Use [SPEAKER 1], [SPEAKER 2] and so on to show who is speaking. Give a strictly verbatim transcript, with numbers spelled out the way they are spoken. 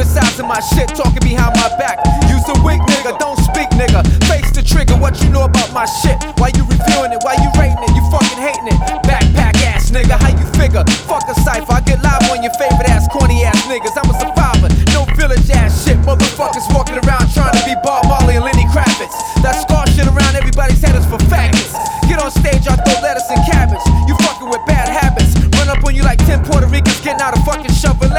[SPEAKER 1] criticizing my shit, talking behind my back. You's a weak nigga, don't speak nigga. Face the trigger, what you know about my shit? Why you reviewing it? Why you rating it? You fucking hating it. Backpack ass nigga, how you figure? Fuck a cipher, I get live on your favorite ass corny ass niggas. I'm a